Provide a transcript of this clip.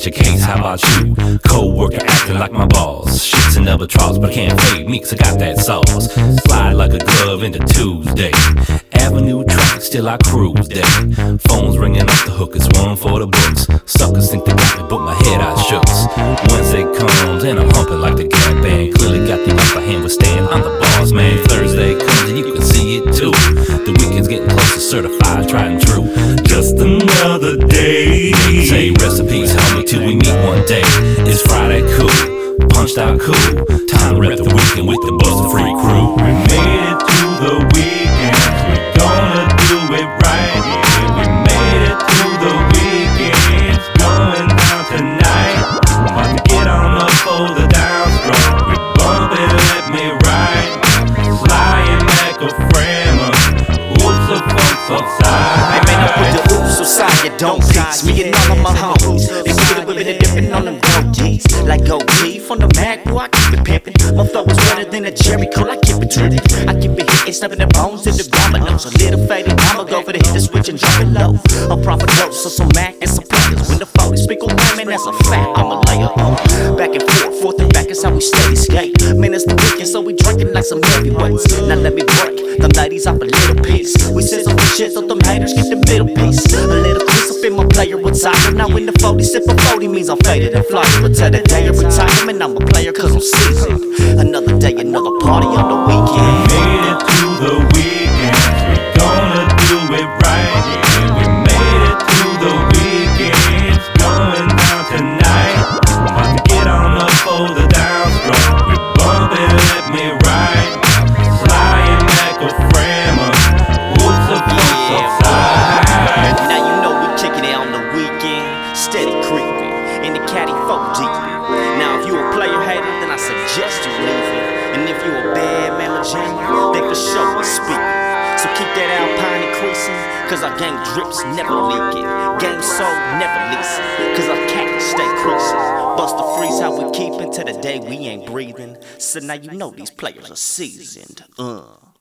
catch a case, how about you? Co-worker acting like my boss. Shits and never troughs, but I can't fade me 'cause I got that sauce. Slide like a glove into Tuesday. Avenue traffic, still I cruise day. Phones ringing off the hook, it's one for the books. Suckers think they got me, but my head I shooks. Wednesday comes and I'm humping like the Gap Band. Clearly got the upper hand with staying on the boss, man. Thursday comes and you can see it too. The weekend's getting closer, certified, tried and true. Just another day. Say recipes, homie, till we meet one day. It's Friday, cool. Punched out, cool. Time to rep the weekend with the Busta Free crew. We made it to the weekend. We gonna do it right. Yeah, we made it to the weekend. It's going down tonight. About to get on up for the downstroke. We bumpin', let me ride. Flying back a framer. Oops, the folks outside. Hey man, I put the oops aside, you don't peace. Me and all of my homies, they get it whippin' and dippin' on them goatees. Like OG from the Mac, boy, I keep it pimpin'. My flow is better than a Jerry Cole, I keep it drippin'. I keep it hittin', snapping the bones in the dominoes. A little faded, I'ma go for the hit, the switch and drop it low. A proper dose of some Mac and some players. When the 40 speak on man, that's a fact, I'ma lay it on. Back and forth and back is how we steady skate. Man, it's the weekend, so we drinkin' like some heavyweights. Now let me break them ladies off a little piece. We send some shit so them haters get the middle piece. A little piece up in my player retire. Now when the 40 sip of 40 means I'm faded and flying. But till the day of retirement, I'm a player 'cause I'm seasoned. Another day, another party on the weekend. We made it to the weekend. We gonna do it right. Yeah, we made it to the weekend. It's going down tonight. About to get on up for the downstroke. We bumpin', let me ride. Flying back a framer. Whoops, the folks outside. Now you know we kicking it on the weekend. Steady creeping in the caddy folk deep. Now if you a player hater, then I suggest you leave it. And if you a bad man Virginia, then for sure we speak. So keep that Alpine increasing, 'cause our game drips never leaking. Game soul never leasing, 'cause our cat stay creasing. Busta Freeze how we keepin' to the day we ain't breathing. So now you know these players are seasoned.